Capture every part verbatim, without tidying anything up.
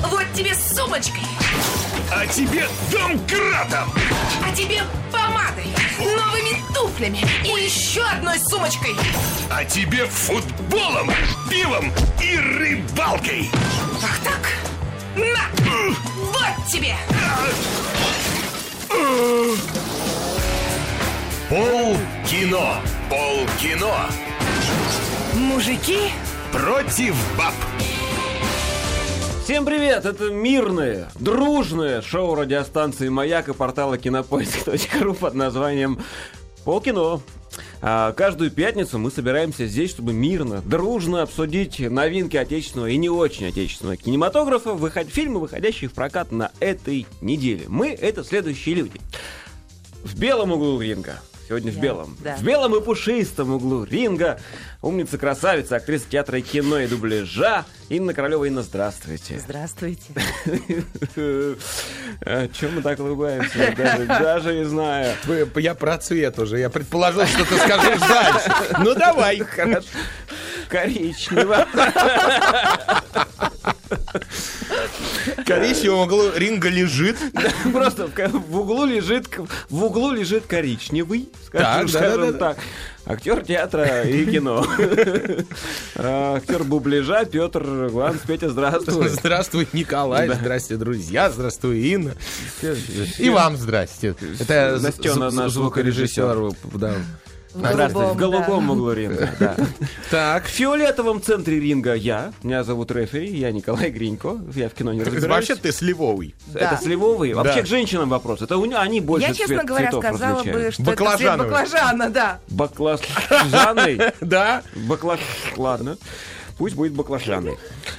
Вот тебе с сумочкой. А тебе домкратом. А тебе помадой, новыми туфлями и еще одной сумочкой. А тебе футболом, пивом и рыбалкой. Ах так? На! Вот тебе! Полкино. Полкино. Мужики Против баб. Всем привет! Это мирное, дружное шоу радиостанции «Маяк» и портала кинопоиск точка ру под названием «Полкино». А каждую пятницу мы собираемся здесь, чтобы мирно, дружно обсудить новинки отечественного и не очень отечественного кинематографа, выход... фильмы, выходящие в прокат на этой неделе. Мы — это следующие люди. В белом углу ринга. Сегодня в белом. Да. В белом и пушистом углу ринга умница-красавица, актриса театра и кино и дубляжа Инна Королева. Инна, здравствуйте. Здравствуйте. Чем мы так улыбаемся? Даже, даже не знаю. Я про цвет уже. Я предположил, что ты скажешь дальше. Ну давай. Хорошо. Коричнево. Коричневый в углу ринга лежит. Просто в углу лежит в углу лежит коричневый, скажем, Так, скажем да, да, да. так. Актер театра и кино. Актер дубляжа Петр Гланс. Петя, здравствуй. Здравствуй, Николай. Да. Здрасте, друзья. Здравствуй, Инна. И вам здрасте. Это Настена, з- наш звукорежиссер. Да. Здравствуйте. В голубом да. углу ринга. Да. Так. В фиолетовом центре ринга я. Меня зовут рефери. Я Николай Гринько. Я в кино не разбираюсь. Вообще ты сливовый. Это Да. сливовые. Вообще Да. к женщинам вопрос. Это у них, они больше Я, честно цвет- говоря, цветов сказала различают. бы, что это цвет Баклажановый. баклажана, да. Баклажаны. Да. Баклаж... Ладно. Пусть будет баклажаны.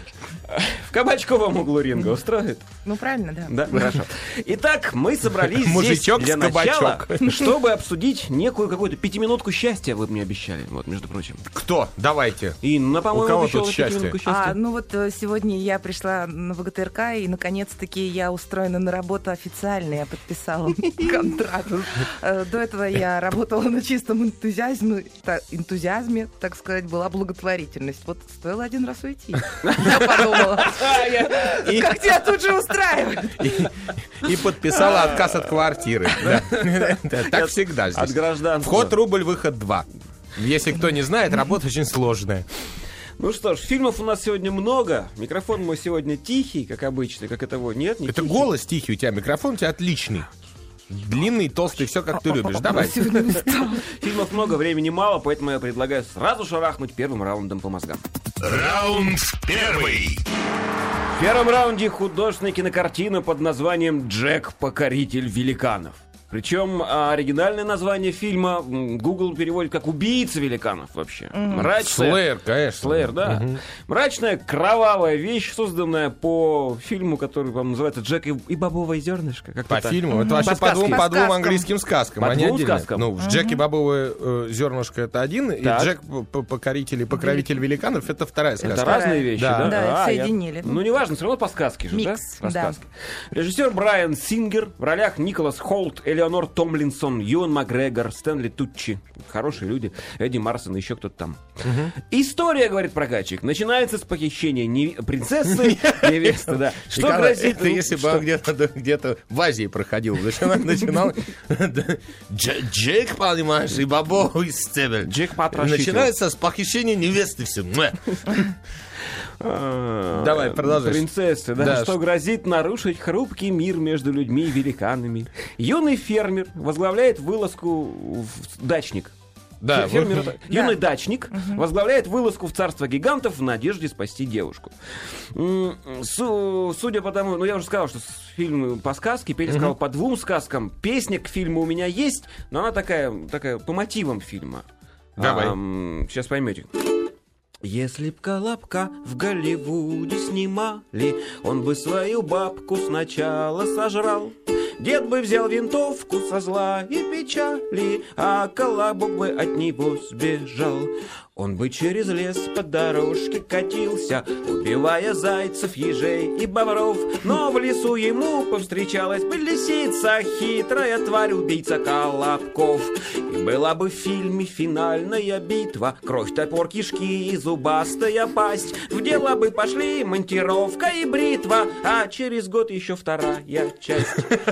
В кабачковом углу ринга устроит? Ну, правильно, да. Да, хорошо. Итак, мы собрались здесь Мужичок для с начала, кабачок. чтобы обсудить некую какую-то пятиминутку счастья, вы мне обещали, вот, между прочим. Кто? Давайте. И, ну, по-моему, У кого обещала тут счастье? пятиминутку счастья. А, ну вот э, сегодня я пришла на ВГТРК, и наконец-таки я устроена на работу официально, я подписала контракт. Э, До этого я работала на чистом энтузиазме, та- энтузиазме, так сказать, была благотворительность. Вот стоило один раз уйти. Я подумала, И, как тебя тут же устраивают? и- и подписала отказ от квартиры. Да. Да, Так всегда От здесь. гражданства. Вход рубль, выход два. Если кто не знает, работа очень сложная. Ну что ж, фильмов у нас сегодня много. Микрофон мой сегодня тихий, как обычно, как этого нет. Не Это тихий. голос тихий у тебя, микрофон у тебя отличный. Длинный, толстый, все как ты любишь. Давай. Сегодня устала. Фильмов много, времени мало, поэтому я предлагаю сразу шарахнуть первым раундом по мозгам. Раунд первый. В первом раунде художественная кинокартина под названием «Джек. Покоритель великанов». Причем а, оригинальное название фильма м, Google переводит как «Убийца великанов» вообще. Мрачная... Слэйр, конечно. Слэйр, да. Мрачная, кровавая вещь, созданная по фильму, который, по-моему, называется «Джек и, и бобовое зернышко». Как-то По так. фильму. Это вообще по сказке. двум, По по двум сказкам. английским сказкам. По Они двум отдельно. сказкам. Ну, в Джеке бобовое э, зернышко это один, и Так. Джек п- п- покоритель и покровитель великанов это вторая сказка. Это разные вещи, Да. да? Да, А, я- соединили. Ну, неважно, все равно по сказке же, Микс, да? По да. сказке. Режиссер Брайан Сингер, в ролях Николас Холт, Элеонор Томлинсон, Юэн Макгрегор, Стэнли Тутчи. Хорошие люди. Эдди Марсон и еще кто-то там. История, говорит прокатчик, начинается с похищения неви- принцессы невесты, да. Что Николай, грозит... это если бы он где-то, где-то в Азии проходил. Начинал, начинал Дж- Джек, понимаешь, и бобовый стебель. Джек потрошитель. Начинается с похищения невесты все. А, Давай, продолжай. Принцессы, да, Да, что ш- грозит нарушить хрупкий мир между людьми и великанами. Юный фермер возглавляет вылазку в дачник. Да, Фермер, вот- это- юный дачник возглавляет вылазку в царство гигантов в надежде спасти девушку. М, су- Судя по тому, ну я уже сказал, что с- фильм по сказке, Петя сказал по двум сказкам. Песня к фильму у меня есть, но она такая, такая по мотивам фильма. Давай. Ам, сейчас поймете. Если б Колобка в Голливуде снимали, он бы свою бабку сначала сожрал. Дед бы взял винтовку со зла и печали, а Колобок бы от него сбежал. Он бы через лес по дорожке катился, убивая зайцев, ежей и бобров. Но в лесу ему повстречалась бы лисица, хитрая тварь, убийца колобков. И была бы в фильме финальная битва, кровь, топор, кишки и зубастая пасть. В дело бы пошли монтировка и бритва, а через год еще вторая часть.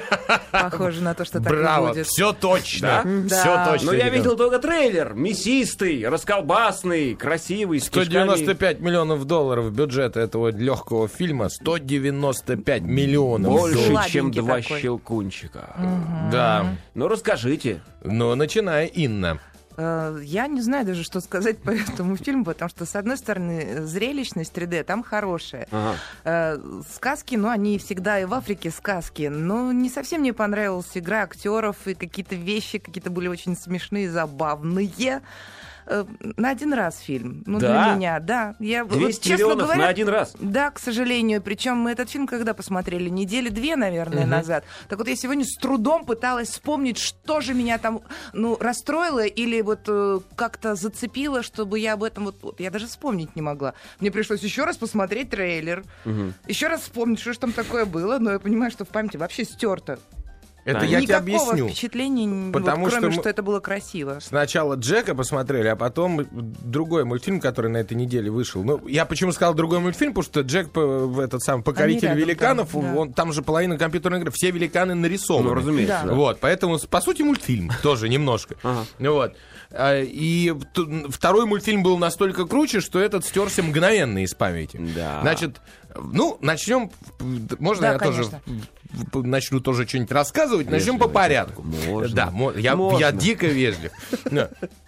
Похоже на то, что так и Браво, будет. все точно. Да. Все Да. точно. Но я ребят. видел только трейлер. Мясистый, расколбасный, красивый, с сто девяносто кишками. пять миллионов долларов бюджета этого легкого фильма. сто девяносто пять миллионов. Больше, долларов. чем Сладенький два такой. щелкунчика. Да. Ну, расскажите. Ну, начинай, Инна. Э, Я не знаю даже, что сказать по этому фильму, потому что, с одной стороны, зрелищность три дэ там хорошая. Ага. Э, Сказки, ну, они всегда и в Африке сказки, но не совсем мне понравилась игра актеров, и какие-то вещи какие-то были очень смешные, забавные. Э, На один раз фильм. Ну, Да? для меня, да. Я, вот, двести честно миллионов говоря, на один раз. Да, к сожалению. Причем мы этот фильм когда посмотрели? Недели две, наверное, назад. Так вот, я сегодня с трудом пыталась вспомнить, что же меня там, ну, расстроило или вот э, как-то зацепило, чтобы я об этом вот, вот... Я даже вспомнить не могла. Мне пришлось еще раз посмотреть трейлер, еще раз вспомнить, что же там такое было, но я понимаю, что в памяти вообще стерто. Это Да. я тебе Никакого объясню. впечатления, н- Потому вот, что кроме мы- что это было красиво. Сначала Джека посмотрели, а потом другой мультфильм, который на этой неделе вышел. Ну, я почему сказал другой мультфильм, потому что Джек, по- в этот самый покоритель рядом великанов, там, да. он, там же половина компьютерной игры, все великаны нарисованы. Ну, разумеется. Да. да. Вот, поэтому, по сути, мультфильм тоже немножко. Ага. Вот. А, И т- второй мультфильм был настолько круче, что этот стерся мгновенно из памяти. Да. Значит, ну, начнем. Можно Да, я конечно. тоже в- в- начну тоже что-нибудь рассказывать? Начнем Вежливо, по порядку. можно. Да, мо- я, Можно. я дико вежлив. Да.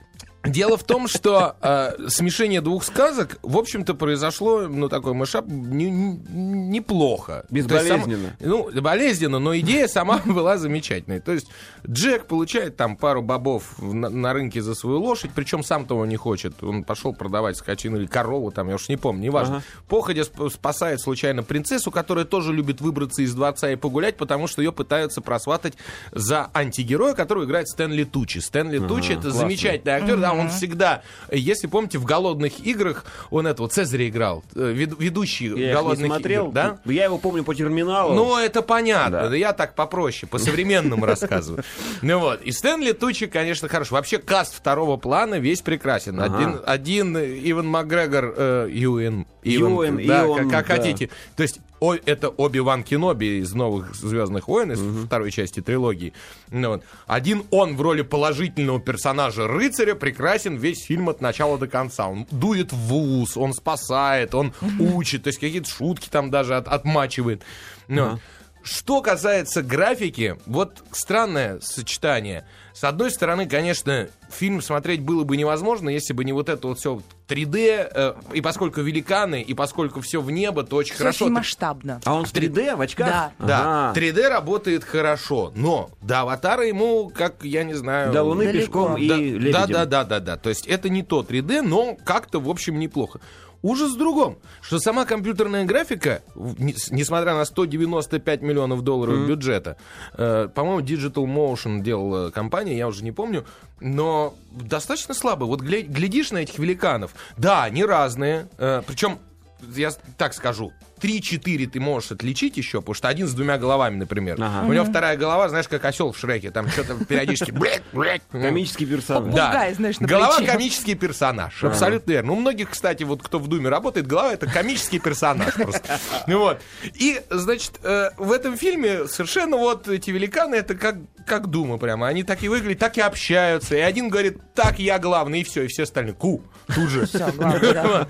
Дело в том, что э, смешение двух сказок, в общем-то, произошло, ну, такой мышап не- не- неплохо. Безболезненно. То есть сам- ну, болезненно, но идея сама была замечательной. То есть Джек получает там пару бобов на, на рынке за свою лошадь, причем сам того не хочет. Он пошел продавать скотину или корову, там, я уж не помню, неважно. Ага. Походя сп- спасает случайно принцессу, которая тоже любит выбраться из дворца и погулять, потому что ее пытаются просватать за антигероя, которого играет Стэнли Тучи. Стэнли Тучи — это классный. замечательный актер, да, он всегда, если помните, в «Голодных играх» он этого Цезаря играл, э, вед- ведущий Я их не «Голодных смотрел, игр», да? но я его помню по терминалу. Ну, это понятно. Да. Да я так попроще, по-современному рассказываю. Ну вот. И Стэнли Тучи, конечно, хорош. Вообще, каст второго плана весь прекрасен. Ага. Один, один Иван Макгрегор, э, Юэн. Юэн, да, Ион, как, как да. хотите. То есть, о, это Оби-Ван Кеноби из новых «Звездных войн», из второй части трилогии. Ну вот. Один он в роли положительного персонажа рыцаря прекрасен весь фильм от начала до конца. Он дует в ус, он спасает, он учит, то есть какие-то шутки там даже от- отмачивает. Ну, Ага. Что касается графики, вот странное сочетание. С одной стороны, конечно, фильм смотреть было бы невозможно, если бы не вот это вот все три дэ, э, и поскольку великаны, и поскольку все в небо, то очень Всё хорошо. очень Ты- масштабно. А он в три дэ в очках? Да. Да, Ага. три дэ работает хорошо, но до «Аватара» ему, как, я не знаю... До Луны Далеко. пешком и да, лебедем. да, да, да, да, да. То есть это не то три дэ, но как-то, в общем, неплохо. Ужас в другом, что сама компьютерная графика, в- не- с- несмотря на сто девяносто пять миллионов долларов бюджета, э, по-моему, Digital Motion делала компания, я уже не помню, но достаточно слабо. Вот гля- глядишь на этих великанов, да, они разные, э, причем, я с- так скажу, три-четыре ты можешь отличить еще, потому что один с двумя головами, например. Ага. У него вторая голова, знаешь, как осел в Шреке, там что-то периодически... блек, блек. Комический персонаж. Да. Попугай, знаешь, на Голова плече. комический персонаж. Абсолютно верно. У многих, кстати, вот кто в Думе работает, голова — это комический персонаж просто. Ну вот. И, значит, э, в этом фильме совершенно вот эти великаны — это как, как Дума прямо. Они так и выглядят, так и общаются. И один говорит: так, я главный, и все. И все остальные: ку, тут же. Всё, главное, да.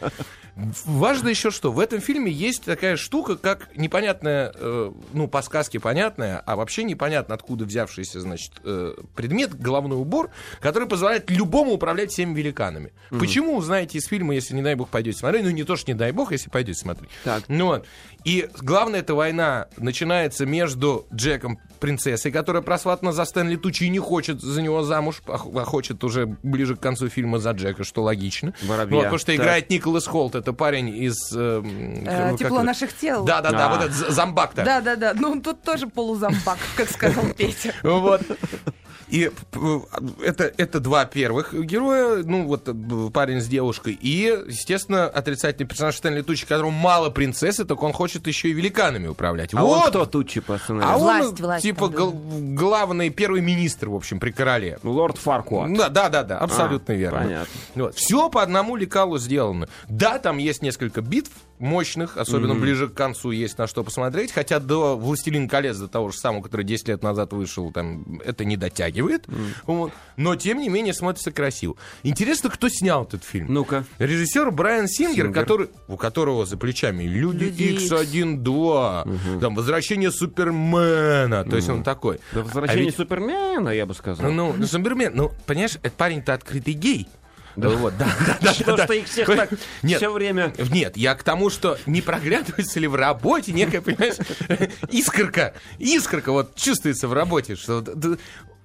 Важно еще что, в этом фильме есть такая штука, как непонятная, э, ну, по сказке понятная, а вообще непонятно откуда взявшийся, значит, э, предмет, головной убор, который позволяет любому управлять всеми великанами. Почему, узнаете из фильма, если, не дай бог, пойдете смотреть? Ну, не то, что не дай бог, если пойдете смотреть. Так. Ну вот. И главная эта война начинается между Джеком, принцессой, которая просватана за Стэнли Тучи и не хочет за него замуж, а х- а хочет уже ближе к концу фильма за Джека, что логично. Воробья. Вот, потому что Так. играет Николас Холт, это парень из... э, м, Э, ну, как «Тепло это? наших тел». Да-да-да, А. вот этот з- зомбак-то. Да, да, да. Ну, тут тоже полузампак, как сказал Петя. Вот. И э, это, это два первых героя, ну вот э, парень с девушкой, и, естественно, отрицательный персонаж Стэнли Туччи, которому мало принцессы, так он хочет еще и великанами управлять. А вот он кто Туччи по сценарию? А он, Власть, власть, типа, да. гл- главный первый министр, в общем, при короле. Лорд Фаркуат. Да, да, да, да, абсолютно А, верно. понятно. Вот. Все по одному лекалу сделано. Да, там есть несколько битв мощных, особенно Мгм. ближе к концу есть на что посмотреть, хотя до «Властелин колец», до того же самого, который десять лет назад вышел, там это не дотягивает. Вот. Но, тем не менее, смотрится красиво. Интересно, кто снял этот фильм? Ну-ка. Режиссер Брайан Сингер, Сингер. Который, у которого за плечами «Люди Люди Икс один два», там «Возвращение Супермена», то есть он такой. До А возвращения ведь- Супермена, я бы сказал. Ну, ну, Супермен, ну, понимаешь, этот парень-то открытый гей. Да, вот, да, да, да, Что да, ж ты их всех да. так Нет, все время... нет, я к тому, что не проглядывается ли в работе некая, понимаешь, искорка, искорка вот чувствуется в работе, что д- д-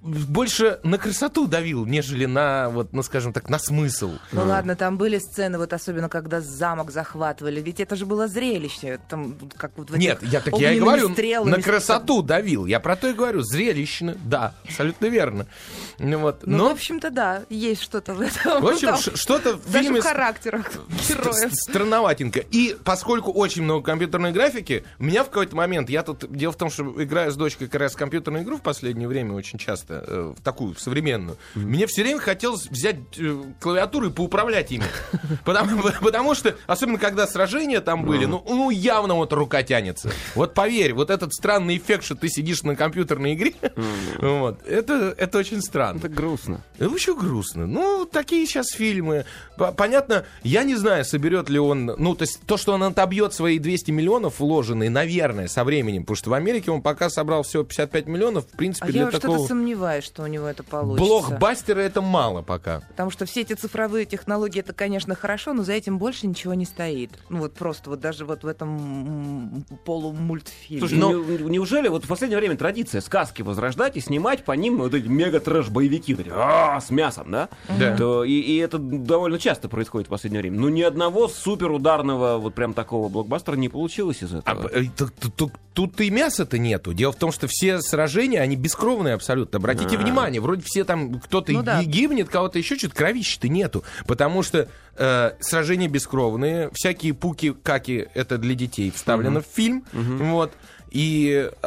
больше на красоту давил, нежели на, вот, ну, скажем так, на смысл. Ну ладно, там были сцены, вот особенно когда замок захватывали, ведь это же было зрелище. Там, как вот в этих Нет, я так я и огненными говорю, стрелами. на красоту давил. Я про то и говорю, зрелищно, да, абсолютно верно. Ну, вот, Ну, но, в общем-то, да, есть что-то в этом. в общем, Там ш- что-то в даже фильме в характерах героев. Ст- Странноватенько. И поскольку очень много компьютерной графики, меня в какой-то момент, я тут, дело в том, что играю с дочкой как раз в компьютерную игру в последнее время очень часто, э, в такую, в современную, мне все время хотелось взять э, клавиатуру и поуправлять ими. Потому, потому что, особенно когда сражения там были, ну, ну явно вот рука тянется. Вот поверь, вот этот странный эффект, что ты сидишь на компьютерной игре, вот, это, это очень странно. Это грустно. Это очень грустно. Ну, такие сейчас фильмы. П- Понятно, я не знаю, соберет ли он... Ну, то есть то, что он отобьет свои двести миллионов вложенные, наверное, со временем, потому что в Америке он пока собрал всего пятьдесят пять миллионов, в принципе, А для я вот что-то такого... сомневаюсь, что у него это получится. Блокбастера это мало пока. Потому что все эти цифровые технологии, это, конечно, хорошо, но за этим больше ничего не стоит. Ну вот просто вот даже вот в этом м, полумультфильме. Слушай, Но- ну, не- неужели вот в последнее время традиция сказки возрождать и снимать по ним вот эти мега-трэш-боевики, вот эти, а, с мясом, да? Да. То, и, и это довольно часто происходит в последнее время. Ну, ни одного суперударного вот прям такого блокбастера не получилось из А, этого. э, тут, тут- тут- тут и мяса-то нету. Дело в том, что все сражения, они бескровные абсолютно. Обратите А. внимание, вроде все там, кто-то Ну и да. гибнет, кого-то еще что-то, кровища-то нету. Потому что э, сражения бескровные, всякие пуки-каки, это для детей вставлено в фильм. Вот. И, э,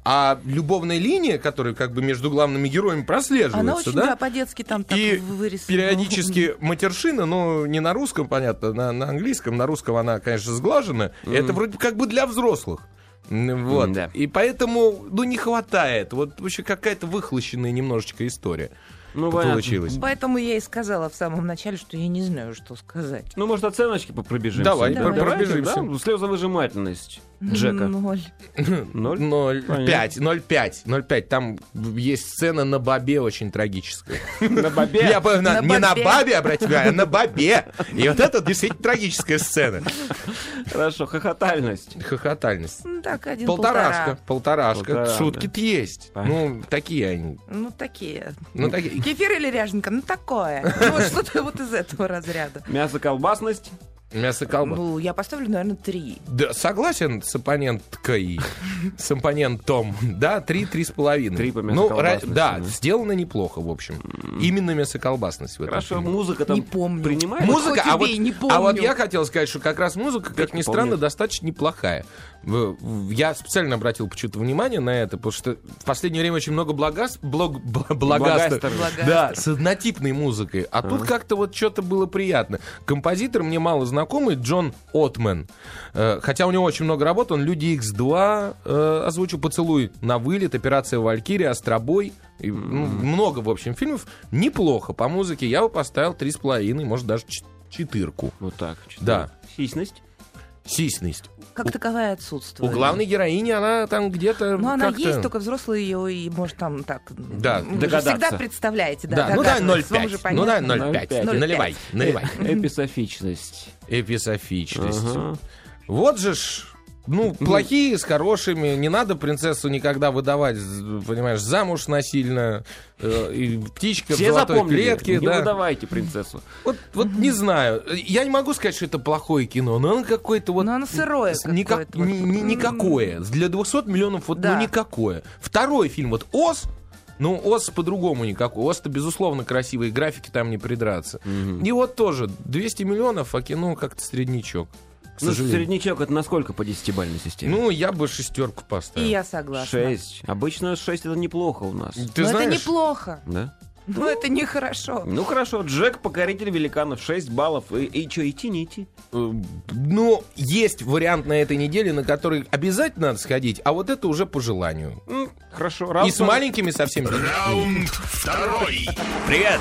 а любовная линия, которая как бы между главными героями прослеживается, Она очень, да? да, по-детски там так И вырисована. периодически матершина, но не на русском, понятно, на, на английском. На русском она, конечно, сглажена. Это вроде как бы для взрослых. М, Вот. Да. И поэтому, ну, не хватает. Вот вообще какая-то выхлощенная немножечко история Ну, понятно. получилась. Поэтому я и сказала в самом начале, что я не знаю, что сказать. Ну, может, оценочки по- пробежимся? Давай, про- пробежимся. Да? Слезовыжимательность Джека. Ноль. Ноль? Ноль Понятно. пять, ноль пять, ноль пять. Там есть сцена на бобе очень трагическая. На бобе? Я бы на- На не на бобе. бабе, обратите внимание, а на бобе. И вот это действительно трагическая сцена. Хорошо, хохотальность. Хохотальность. Ну, так, один Полторашка, полтора. полторашка. Полтора, Шутки-то есть. Понятно. Ну, такие они. Ну, такие. Ну, такие. Кефир или ряженка? Ну, такое. Ну, вот что-то вот из этого разряда. Мясо-колбасность. Мясо колба. Ну, я поставлю, наверное, три. Да, согласен с оппоненткой, с оппонентом. Да, три, три с половиной. Три по Ну, ра- мясоколбасности, да, да. сделано неплохо, в общем. Именно мясоколбасность в этом Хорошо, фильме. музыка там Не помню. принимает? Музыка, хоть а вот, убей, не а вот помню. я хотел сказать, что как раз музыка, как Как ни не странно, помнишь? достаточно неплохая. В- в- Я специально обратил почему-то внимание на это, потому что в последнее время очень много благас, блог, бл- благастер, Благастер. Благастер. да, с однотипной музыкой. А тут как-то вот что-то было приятно. Композитор мне мало знакомый, Джон Отмен. Э, Хотя у него очень много работ, он «Люди Икс два» э, озвучил, «Поцелуй на вылет», «Операция Валькирия», «Астробой». И, ну, много, в общем, фильмов. Неплохо по музыке. Я бы поставил три с половиной, может, даже ч- четырку. Вот так. Да. Сисность. Сисность. Как таковая У отсутствует. главной героини она там где-то Ну, она как-то... есть, только взрослые ее и, может, там так... Да, вы же догадаться. всегда представляете, да, Да, ну да, догадываетесь, вам ноль же пять. Ну да, понятно. ноль пять. ноль пять. Наливай, наливай. Эписофичность. Эписофичность. Ага. Вот же ж, ну, плохие с хорошими. Не надо принцессу никогда выдавать, понимаешь, замуж насильно. э, И птичка в Все золотой запомнили. клетке. Не Да. выдавайте принцессу. Вот, вот не знаю. Я не могу сказать, что это плохое кино, но оно какое-то вот... Но оно сырое с- никак- какое-то вот. ни- ни- никакое. Для двухсот миллионов вот Да. ну никакое. Второй фильм, вот «Оз», Ну, ОС по-другому никакой. ОС-то, безусловно, красивые графики, там не придраться. И вот тоже двести миллионов, а кино как-то среднячок. К Ну, сожалению. среднячок это на сколько по десятибалльной системе? Ну, я бы шестерку поставил. И я согласна. Шесть. Обычно шесть это неплохо у нас. Ты Но знаешь, это неплохо. Да? Но это нехорошо. Ну хорошо, Джек, покоритель великанов, шесть баллов. И, и что, идти, не идти? э, ну, есть вариант на этой неделе, на который обязательно надо сходить, а вот это уже по желанию. М, Хорошо. И Раунд с маленькими совсем детьми. Раунд второй. Привет!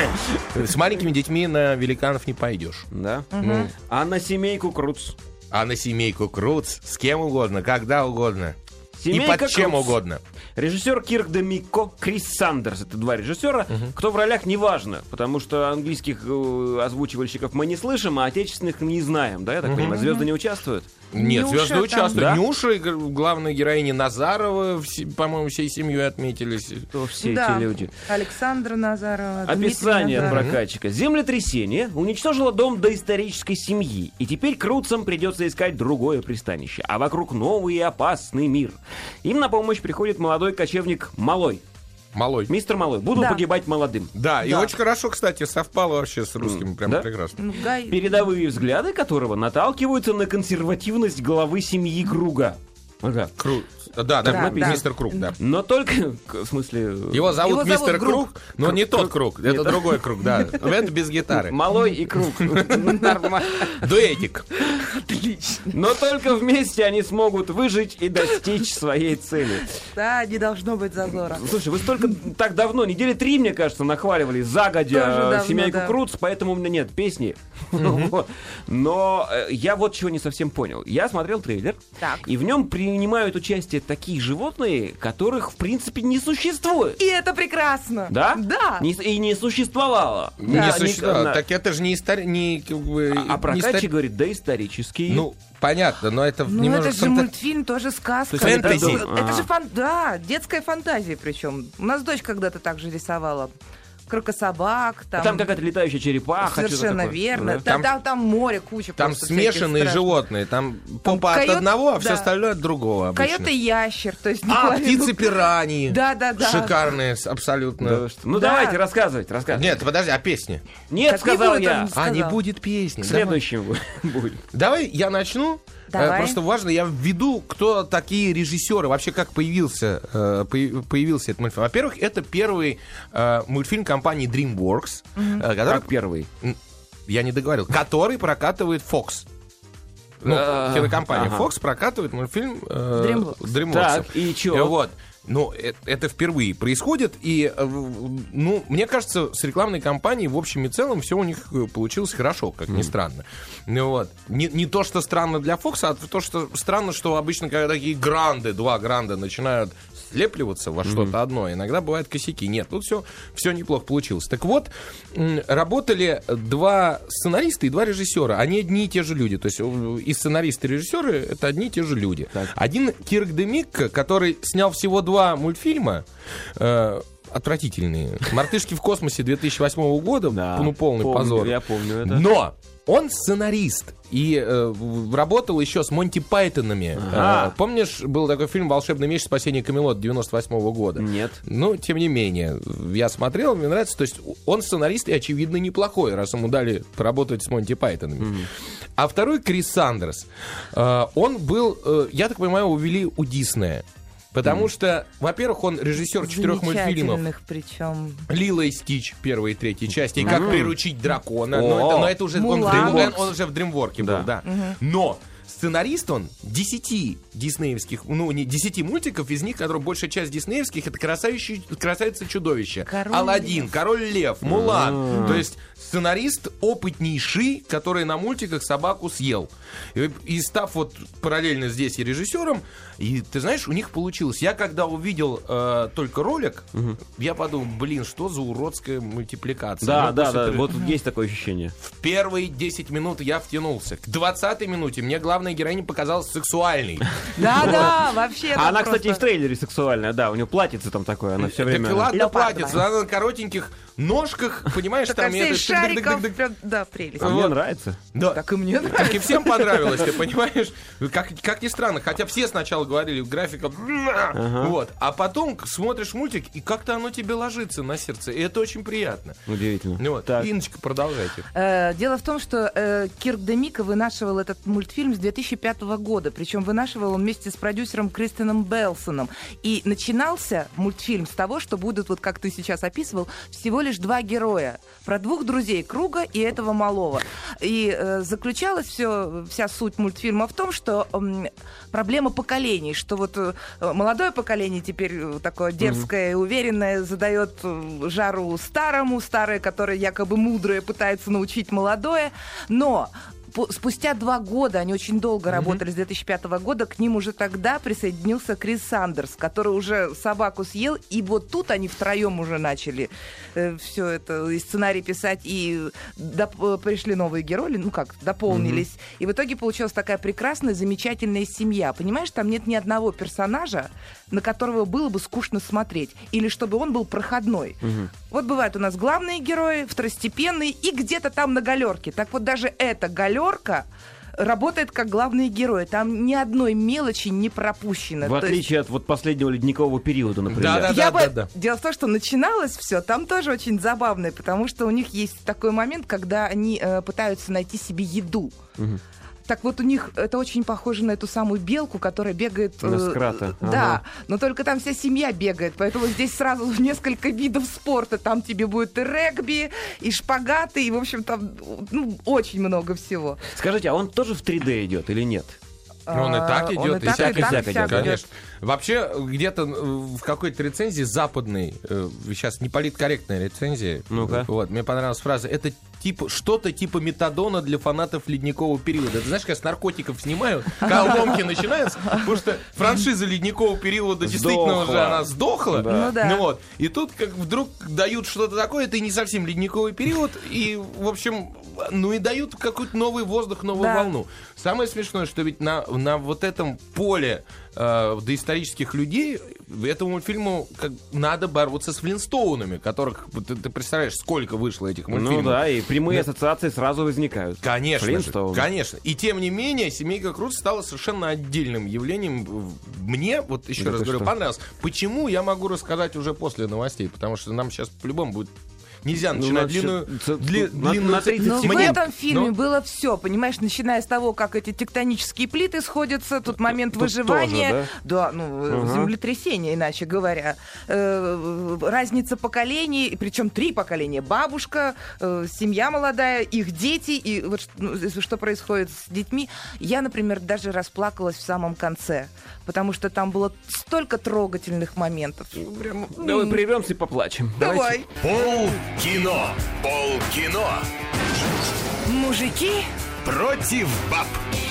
С маленькими детьми на великанов не пойдешь. Да? Ну, А на семейку Круц? а на семейку Круц с кем угодно, когда угодно. Семейка И под чем Круц. угодно. Режиссер Кирк Демико, Крис Сандерс. Это два режиссера. Кто в ролях, неважно. Потому что английских э, озвучивальщиков мы не слышим, а отечественных не знаем. Да, я так понимаю? Звезды не участвуют? Нет, Нюша звезды там. участвуют. Да? Нюша, г- главная героиня Назарова, все- по-моему, всей семьей отметились. Кто все Да. эти люди? Александра Назарова. Описание от Дмитрий Назаров. прокатчика. Землетрясение уничтожило дом доисторической семьи, и теперь Круцам придется искать другое пристанище, а вокруг новый и опасный мир. Им на помощь приходит молодой кочевник Малой. Малой. Мистер Малой. Буду Да. погибать молодым. Да, и Да. очень хорошо, кстати, совпало вообще с русским. Прям Да? прекрасно. Ну, Гай- Передовые взгляды которого наталкиваются на консервативность главы семьи Круга. Ага. Круг. Да, да, Да, написано, да. мистер Круг, да. Но только, к- в смысле... Его зовут Его зовут мистер Круг. Круг, но не тот Круг, это другой Круг, да. Это без гитары. Малой и Круг. Нормально. Дуэтик. Отлично. Но только вместе они смогут выжить и достичь своей цели. Да, не должно быть зазора. Слушай, вы столько так давно, недели три, мне кажется, нахваливали загодя Тоже э, давно, семейку да. Круц, поэтому у меня нет песни. Вот. Но э, я вот чего не совсем понял. Я смотрел трейлер, Так. и в нем принимают участие такие животные, которых в принципе не существует. И это прекрасно. Да? Да. Не- и не существовало. Не Да, существует. никогда. Так это же не истори... не, как бы, А не прокатчик истори- говорит, да, исторический. Ну, понятно, но это Ну, немного... это же мультфильм, тоже сказка. То есть это Это, фэнтези. это А. же фан... Да, детская фантазия причем. У нас дочь когда-то так же рисовала. Крокособак, там... Там какая-то летающая черепаха. что-то Совершенно такое. верно. Да. Там, там, там море, куча Там просто всяких смешанные страшных. животные, там попа от койот- одного, а все да. остальное от другого обычно. Койот и ящер, то есть... А, половину- птицы-пираньи. Да, да, да. Шикарные, с- абсолютно. Да что- Ну Да. давайте, рассказывайте, рассказывайте. Нет, подожди, а песни? Нет, Так не сказал будет я. он. А, не Сказал. будет песни. К Давай. следующему будет. Давай я начну. Давай. Э, Просто важно, я введу, кто такие режиссеры, вообще как появился, э, появ- появился этот мультфильм. Во-первых, это первый э, мультфильм компании DreamWorks, э, который, Как первый. М, я не договорил, который прокатывает Fox. Ну, А, кинокомпания ага. Fox прокатывает мультфильм э, DreamWorks. DreamWorks. Так, и чё? Э, Вот. Ну, э- это впервые происходит, и, э, в- ну, мне кажется, с рекламной кампанией в общем и целом все у них э, получилось хорошо, как ни странно. Ну, вот. Не, не то, что странно для Фокса, а то, что странно, что обычно, когда такие гранды, два гранда начинают слепливаться во что-то одно, иногда бывают косяки. Нет, тут все, все неплохо получилось. Так вот, м, работали два сценариста и два режиссера. Они одни и те же люди. То есть э, и сценаристы, и режиссеры — это одни и те же люди. Один Кирк Демикко, который снял всего два мультфильма, э, отвратительные. «Мартышки в космосе» две тысячи восьмого года, Да, ну, полный помню, позор. я помню это. Но он сценарист и э, в- работал еще с Монти Пайтонами. Ага. Э, помнишь, был такой фильм «Волшебный меч. Спасение Камелота» девяносто восьмого года? Нет. Ну, тем не менее, я смотрел, мне нравится. То есть он сценарист и, очевидно, неплохой, раз ему дали поработать с Монти Пайтонами. А второй Крис Сандерс. Э, он был, э, я так понимаю, увели у Диснея. Потому что, во-первых, он режиссер четырех мультфильмов. Замечательных причем. Лила и Стич, первая и третья части, и как приручить дракона. О. Но это, но это уже он, в Мулан. Дрим- он уже в Дримворке был, Да. да. Но сценарист он десяти диснеевских, ну, не десяти мультиков, из них, которые большая часть диснеевских, это красавица, красавица чудовище, Король Аладдин, Король Лев, Мулан. То есть сценарист опытнейший, который на мультиках собаку съел. И, и став вот параллельно здесь и режиссером, и ты знаешь, у них получилось. Я когда увидел э, только ролик, я подумал, блин, что за уродская мультипликация. Да, Ну, да, после да, три- вот есть такое ощущение. В первые десять минут я втянулся. К двадцатой минуте мне главное главная героиня показалась сексуальной. Да-да, вообще. А она, кстати, и в трейлере сексуальная, да, у нее платьице там такое, она все время... Так ладно, Леопардовая. платьице, она на коротеньких ножках, понимаешь, Такая там... вся это- из шариков, дык-дык-дык-дык. прям, да, прелесть. А мне Вот. нравится. Да. Так и мне Так и нравится. всем понравилось, ты понимаешь? Как, как ни странно, хотя все сначала говорили графика, вот, а потом смотришь мультик, и как-то оно тебе ложится на сердце, и это очень приятно. Удивительно. Ну вот, Так. Инночка, продолжайте. Э, Дело в том, что э, Кирк Демика вынашивал этот мультфильм с две тысячи пятого года. Причем вынашивал он вместе с продюсером Кристианом Белсоном. И начинался мультфильм с того, что будут, вот как ты сейчас описывал, всего лишь два героя. Про двух друзей Круга и этого малого. И э, заключалась все, вся суть мультфильма в том, что м, проблема поколений, что вот э, молодое поколение теперь э, такое дерзкое и уверенное задает э, жару старому, старое, которое якобы мудрое пытается научить молодое, но по- спустя два года, они очень долго работали с две тысячи пятого года, к ним уже тогда присоединился Крис Сандерс, который уже собаку съел, и вот тут они втроем уже начали э, все это, и сценарий писать, и доп- пришли новые герои, ну как, дополнились, и в итоге получилась такая прекрасная, замечательная семья. Понимаешь, там нет ни одного персонажа, на которого было бы скучно смотреть, или чтобы он был проходной. Вот бывают у нас главные герои, второстепенные, и где-то там на галерке. Так вот даже эта галерка работает как главные герои. Там ни одной мелочи не пропущено. В То есть отличие от вот последнего ледникового периода, например. Да-да. я бы... да. Дело в том, что начиналось все там тоже очень забавно, потому что у них есть такой момент, когда они э, пытаются найти себе еду. Так вот, у них это очень похоже на эту самую белку, которая бегает... э, На Скрата. Да, Ага. но только там вся семья бегает, поэтому здесь сразу несколько видов спорта. Там тебе будет и регби, и шпагаты, и, в общем, там ну, очень много всего. Скажите, а он тоже в три дэ идет или нет? Он и так А, идет, он и и так, всяк, и так, всяк всяк идет, да? Конечно. Вообще, где-то в какой-то рецензии западной, э, сейчас не политкорректная рецензия, Ну-ка. вот, мне понравилась фраза, это типа, что-то типа метадона для фанатов ледникового периода. Ты знаешь, как с наркотиков снимают, когда ломки начинаются, потому что франшиза ледникового периода действительно уже Сдохла. она сдохла. Да. Ну да. вот. И тут как вдруг дают что-то такое, это и не совсем ледниковый период, и, в общем, ну и дают какой-то новый воздух, новую Да. волну. Самое смешное, что ведь на, на вот этом поле э, доисторических людей этому мультфильму как, надо бороться с Флинстоунами, которых, ты, ты представляешь, сколько вышло этих мультфильмов. Ну да, и прямые Да. ассоциации сразу возникают. Конечно, же, Флинстоуны. конечно. И тем не менее, «Семейка Крудс» стала совершенно отдельным явлением. Мне, вот еще Да раз ты говорю, что? понравилось. Почему, я могу рассказать уже после новостей, потому что нам сейчас по-любому будет... Нельзя Ну, начинать надо длинную... ц- дли- на- длинную на ц- тридцать Но в Мне- этом фильме ну, было все, понимаешь, начиная с того, как эти тектонические плиты сходятся, тут момент тут выживания, тоже, да, ну Ага. землетрясение, иначе говоря, Э, разница поколений, причем три поколения: бабушка, э, семья молодая, их дети, и вот ш- ну, что происходит с детьми. Я, например, даже расплакалась в самом конце, потому что там было столько трогательных моментов. Прям, Давай м, прервемся и поплачем. давай. Пол кино. Пол кино. Мужики. Против баб.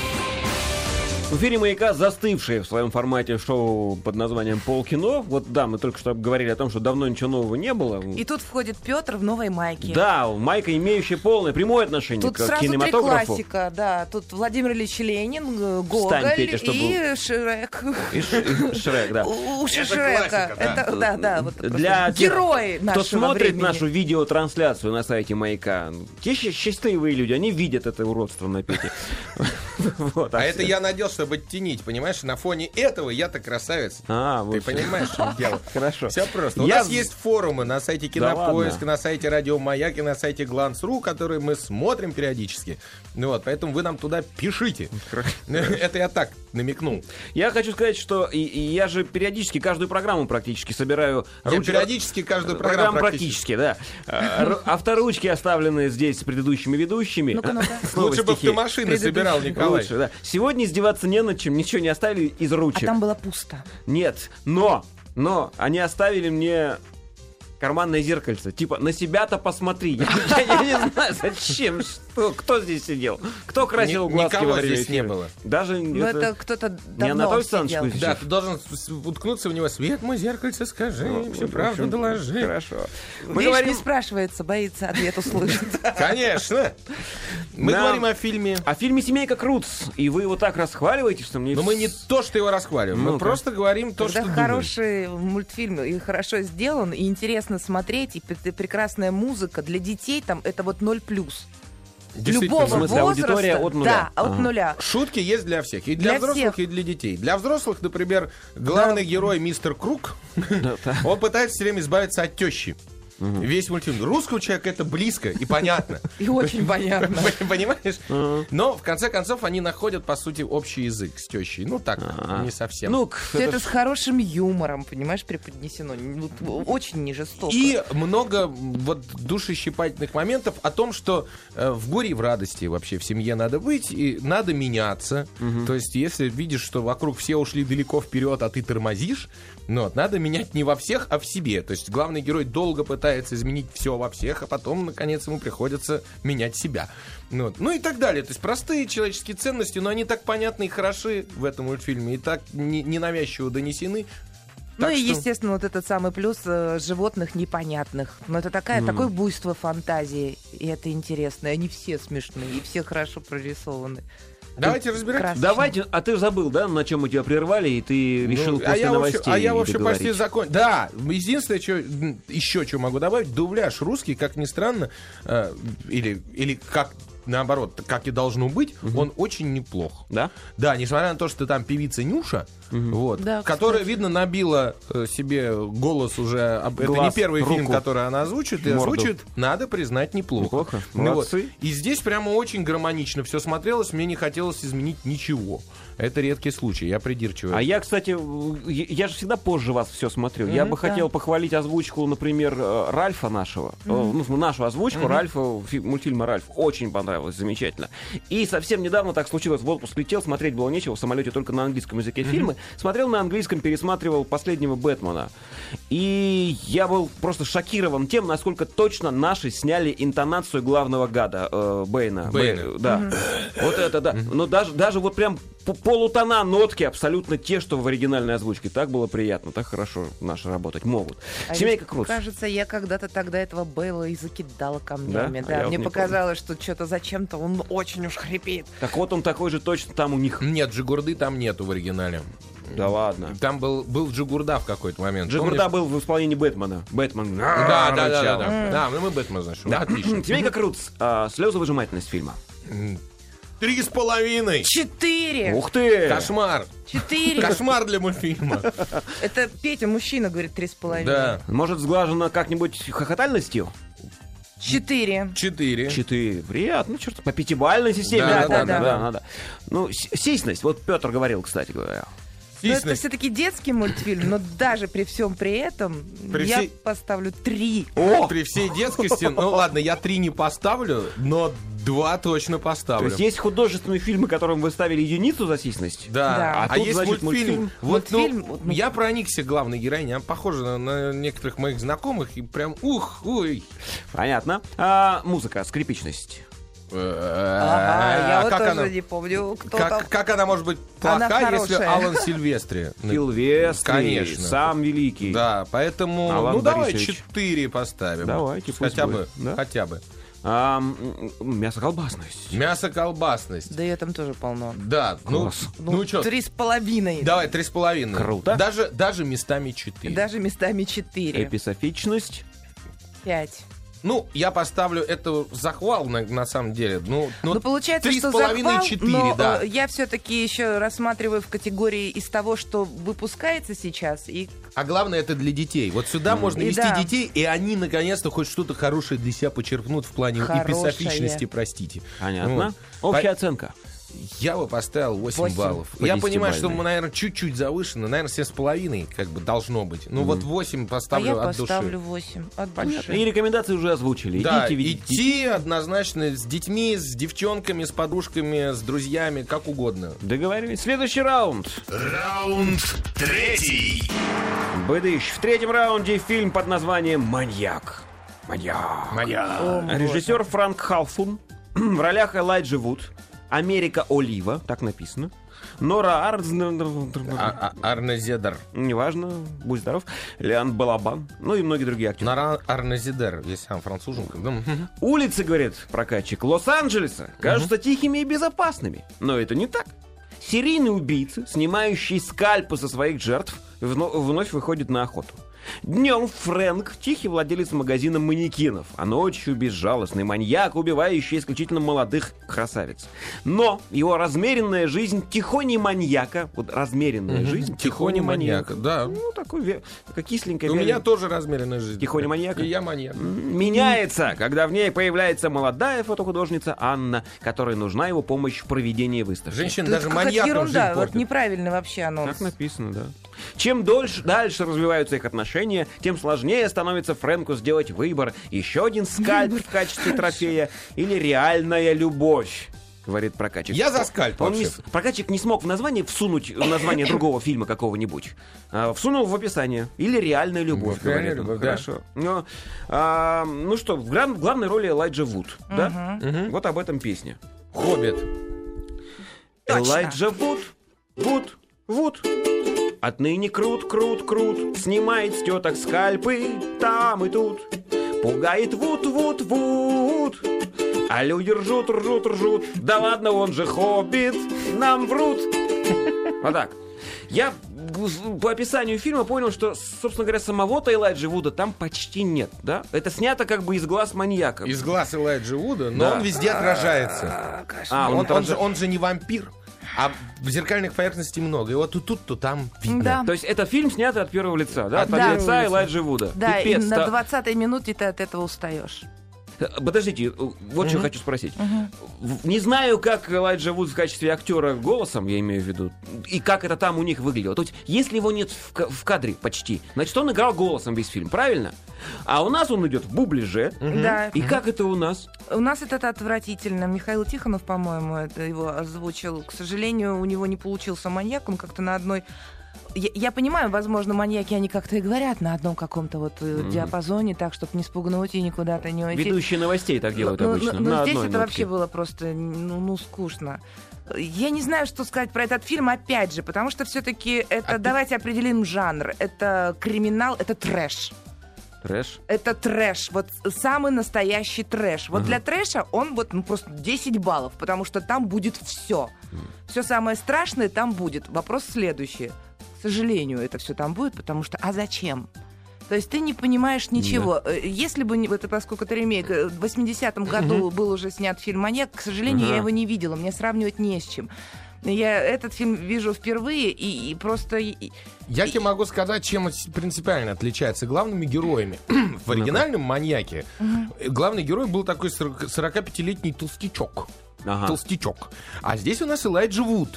В эфире «Маяка» застывшее в своем формате шоу под названием «Полкино». Вот да, мы только что говорили о том, что давно ничего нового не было. И тут входит Петр в новой майке. Да, майка, имеющая полное прямое отношение Тут к сразу три кинематографу. классика, да. Тут Владимир Ильич Ленин, э, Встань, Гоголь Петя, чтобы- и Шрек. И Ш- и Шрек, да. Уши Это Шрека. классика, да. Это, да, да. Вот Для просто тех, герои кто нашего смотрит времени. нашу видеотрансляцию на сайте «Маяка», те щ- счастливые люди, они видят это уродство на Пете. Вот, А это все. я надел, чтобы оттенить, понимаешь? На фоне этого я-то красавец. А, Ты вот. понимаешь, в чем дело? Хорошо. Все просто. У Я нас в- есть форумы на сайте Да Кинопоиск, ладно? на сайте Радио Маяк и на сайте Гланс точка ру, которые мы смотрим периодически. Ну вот, поэтому вы нам туда пишите. Это я так намекнул. Я хочу сказать, что и, и я же периодически каждую программу практически собираю. Я ручку- периодически каждую Программ программу практически, да. А, ру- Авторучки оставлены здесь предыдущими ведущими. Ну-ка, ну-ка. Снова Лучше бы стихи. автомашины собирал, Николай. Лучше, да. Сегодня издеваться не над чем, ничего не оставили из А ручек. там было пусто. Нет, но, но они оставили мне карманное зеркальце. Типа, на себя-то посмотри. Я, я- я не знаю, зачем, что, кто здесь сидел, кто красил Ни- глазки никого во время здесь не эфира? было. Даже Ну, это кто-то не Анатолий давно Александрович сидел. Кузичев. Да, ты должен с- с- уткнуться в него. Свет, мой зеркальце, скажи, Ну, всю в правду общем, доложи. Хорошо. Мы Видишь, говорим не спрашивается, боится ответ услышать. Конечно. Мы Да. говорим о фильме. о фильме «Семейка Крудс», и вы его так расхваливаете, что мне... Но мы не то, что его расхваливаем. Мы Ну-ка. просто говорим то, Когда что думаем. хороший мультфильм и хорошо сделан, и интересно смотреть, и пр- прекрасная музыка для детей, там это вот ноль плюс. Действительно. Любого в смысле, возраста. аудитория от нуля? Да, от Ага. нуля. Шутки есть для всех. И для, Для взрослых, всех. и для детей. Для взрослых, например, главный герой мистер Круг, он пытается все время избавиться от тещи. Весь мультфильм. Русскому человеку это близко и понятно. И очень понятно. Понимаешь? Но, в конце концов, они находят, по сути, общий язык с тещей. Ну, так, не совсем. Ну, к- Все это это с хорошим юмором, понимаешь, преподнесено. Вот очень не жестоко. И много вот душещипательных моментов о том, что э, в горе и в радости вообще в семье надо быть, и надо меняться. То есть, если видишь, что вокруг все ушли далеко вперед, а ты тормозишь, ну, вот, надо менять не во всех, а в себе. То есть, главный герой долго пытается изменить все во всех, а потом, наконец, ему приходится менять себя. Ну, вот. Ну и так далее. То есть, простые человеческие ценности, но они так понятны и хороши в этом мультфильме, и так не- ненавязчиво донесены. Ну Так и, что- естественно, вот этот самый плюс э, животных непонятных. Но это такая, такое буйство фантазии, и это интересно. И они все смешные, и все хорошо прорисованы. Давайте разбирать. Красочно. Давайте, а ты забыл, да, на чем мы тебя прервали, и ты решил Ну, после а я, в общем- новостей а я, в общем, договорить. почти закончил. Да, единственное, что, м, еще что могу добавить, дубляж русский, как ни странно, э, или, или как наоборот, как и должно быть, он очень неплох. Да? Да, несмотря на то, что там певица Нюша, вот, Да, которая, кстати. видно, набила э, себе голос уже. об- Это не Глаз, первый фильм, руку. который она озвучит, и Морду. озвучит, надо признать, неплохо. Неплохо. Ну вот. Молодцы. И здесь прямо очень гармонично все смотрелось, мне не хотелось изменить ничего. Это редкий случай, я придирчивый. А я, кстати, я, я же всегда позже вас все смотрю. Я бы да. хотел похвалить озвучку, например, э, Ральфа нашего. Э, Ну, нашу озвучку Ральфа, фи- мультфильма «Ральф». Очень понравилось, замечательно. И совсем недавно так случилось, в отпуск летел, смотреть было нечего, в самолете только на английском языке фильмы. Смотрел на английском, пересматривал последнего «Бэтмена». И я был просто шокирован тем, насколько точно наши сняли интонацию главного гада э, Бэйна. Бэйна. Бэй- да. Вот это, да. Но даже, даже вот прям п- полутона, нотки абсолютно те, что в оригинальной озвучке. Так было приятно, так хорошо наши работать могут. А Семейка ведь, Крудс. кажется, я когда-то тогда этого Бейла и закидала камнями. Да? Да, А я вот мне не показалось, что что-то зачем-то он очень уж хрипит. Так вот он такой же точно там у них. Нет, Джигурды там нету в оригинале. Да ладно. Там был, был Джигурда в какой-то момент. Джигурда Помнишь? был в исполнении Бэтмена. Бэтмен. Да, да, да, да, рычал. да. Да, ну мы Бэтмен знаешь. Да. Отлично. Семейка Крудс. А, слезовыжимательность фильма. Три с половиной. Четыре! Ух ты! Кошмар. Четыре! Кошмар для мультфильма. Это Петя, мужчина, говорит, три с половиной. Да. Может, сглажено как-нибудь хохотальностью? Четыре. Четыре. Четыре. Приятно, черт. По пятибалльной системе. Да, я да, помню, да, да. надо. Ну, с- сисьность. Вот Петр говорил, кстати говоря. Но это Сисьность. все-таки детский мультфильм, но даже при всем при этом При я всей- поставлю три. О! При всей детскости, ну ладно, я три не поставлю, но два точно То поставлю. есть есть художественные фильмы, которым вы ставили единицу за сисьность? Да. Да. А, А тут, есть значит, мультфильм. мультфильм. Вот, ну, Мультфильм, вот, ну- я проникся главной героиней. Она похожа на, на некоторых моих знакомых. И прям ух, ой. Понятно. А, музыка, скрипичность. Ага, я А вот как тоже она, не помню, кто там. как, как она может быть Она плоха, если хорошая. Алан Сильвестри? Сильвестри, Конечно. сам великий. Да, поэтому, Алан ну давай Борисович. четыре поставим. Давайте, пусть хотя будет, бы, да. хотя бы. А, м, м, мясо-колбасность. Мясо-колбасность. Да ее там тоже полно. Да, ну, Класс. ну, что? Три с половиной. Давай, три с половиной. Круто. Даже, даже местами четыре. Даже местами четыре. Эписофичность. Пять. Ну, я поставлю это захвал на, на самом деле. Ну, ну, Ну, получается, три что с половиной, захвал, четыре, но да. э, я все-таки еще рассматриваю в категории из того, что выпускается сейчас, и А главное, это для детей. Вот сюда можно И вести да. детей, и они наконец-то хоть что-то хорошее для себя почерпнут в плане Хорошее. эписофичности, простите. Понятно. Общая Вот. оценка. Я бы поставил восемь восемь. баллов. По Я понимаю, что, десятибалльной. наверное, чуть-чуть завышено. Наверное, семь с половиной как бы должно быть. Ну, вот восемь А поставлю я от поставлю души. восемь от Понятно. души. И рекомендации уже озвучили. Да, Идите, видите. идти однозначно с детьми, с девчонками, с подружками, с друзьями, как угодно. Договорились. Следующий раунд. Раунд третий. Быдыщ. В третьем раунде фильм под названием «Маньяк». Маньяк. Моя. Режиссер Франк Халфун. В ролях Элайджа Вуд. Америка Олива, так написано. Нора Арз... А- а- Арне Зедер. Неважно, будь здоров. Леон Балабан. Ну и многие другие актеры. Нора Арне Зедер, если сам француженка. Да, мгм. Улицы, говорит прокатчик, Лос-Анджелеса кажутся тихими и безопасными. Но это не так. Серийный убийца, снимающий скальпы со своих жертв, вно- вновь выходит на охоту. Днем Фрэнк — тихий владелец магазина манекенов, а ночью безжалостный маньяк, убивающий исключительно молодых красавиц. Но его размеренная жизнь тихоней маньяка, вот размеренная жизнь Тихоня маньяка, да. ну такой, ве- такая кисленькая. У меня вяленькая. тоже размеренная жизнь. Тихоня маньяка? И я маньяк. Меняется, когда в ней появляется молодая фотохудожница Анна, которой нужна его помощь в проведении выставки. Женщина Это даже какая-то маньякам ерунда, жизнь вот портит. неправильный вообще анонс. Так написано, да. Чем дольше, дальше развиваются их отношения, тем сложнее становится Фрэнку сделать выбор. Еще один скальп в качестве трофея или реальная любовь, говорит прокатчик. Я за скальп Он не, вообще. с- прокатчик не смог в название всунуть название другого фильма какого-нибудь. А, всунул в описание. Или реальная любовь, Вот, реальная говорит он. любовь, да. Хорошо. Но, а, ну что, в гран- главной роли Элайджа Вуд. Да? Вот об этом песня. Хоббит. Точно. Элайджа Вуд, Вуд, Вуд. Отныне крут, крут, крут. Снимает с теток скальпы там и тут. Пугает Вуд, Вуд, Вуд. А люди ржут, ржут, ржут. Да ладно, он же хоббит. Нам врут. Вот так. Я по описанию фильма понял, что, собственно говоря, самого-то Элайджа Вуда там почти нет, да? Это снято как бы из глаз маньяка. Из глаз Элайджа Вуда, но Да. он везде отражается. А, Он, он, он там же, же- он же не вампир. А зеркальных поверхностей много. И вот то тут, то там видно. Да. То есть это фильм, снятый от первого лица, да? От Да. лица Элайджа Вуда. Да, и Пипец, на та- двадцатой минуте ты от этого устаешь. Подождите, вот что хочу спросить. В- Не знаю, как Элайджа Вуд в качестве актера голосом, я имею в виду, и как это там у них выглядело. То есть, если его нет в, ка- в кадре почти, значит, он играл голосом весь фильм, правильно? А у нас он идет в бубляже. Да. И как это у нас? У нас это отвратительно. Михаил Тихонов, по-моему, это его озвучил. К сожалению, у него не получился маньяк. Он как-то на одной... Я, я понимаю, возможно, маньяки, они как-то и говорят на одном каком-то вот э, диапазоне, так, чтобы не спугнуть и никуда-то не уйти. Ведущие новостей так делают Ну, обычно. ну, на ну, здесь одной это нотке. вообще было просто, ну, ну, скучно. Я не знаю, что сказать про этот фильм, опять же, потому что все-таки это, А ты- давайте определим жанр. Это криминал, это трэш. Трэш. Это трэш, вот самый настоящий трэш. Вот для трэша он вот ну, просто десять баллов, потому что там будет все. Все самое страшное там будет. Вопрос следующий. К сожалению, это все там будет, потому что а зачем? То есть ты не понимаешь ничего. Э, Если бы, не- это поскольку это ремейк, э, в восьмидесятом году был уже снят фильм «Маньяк», к сожалению, Ага. я его не видела, мне сравнивать не с чем. Я этот фильм вижу впервые и, и просто... и- Я тебе могу сказать, чем это принципиально отличается главными героями. В оригинальном «Маньяке» главный герой был такой сорокапятилетний толстячок. Ага. Толстячок. А здесь у нас Элайджа Вуд.